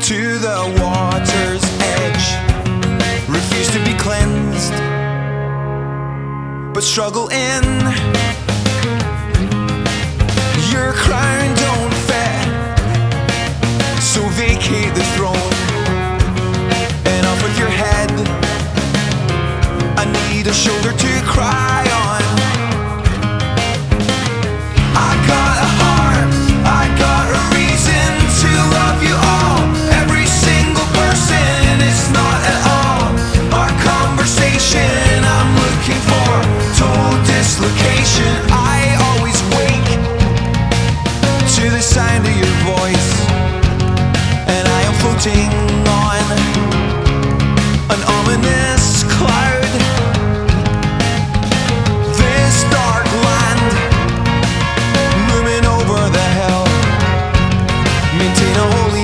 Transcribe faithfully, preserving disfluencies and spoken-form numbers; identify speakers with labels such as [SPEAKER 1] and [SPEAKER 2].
[SPEAKER 1] to the water's edge, refuse to be cleansed, but struggle in. Your crown don't fit, so vacate the throne and off with your head. I need a shoulder to cry on. I got a heart, I got a reason to love you all. Every single person is not at all our conversation. I'm looking for total dislocation. I always wake to the sound of your voice, and I am floating on an ominous cloud. This dark land looming over the hill, maintain a hold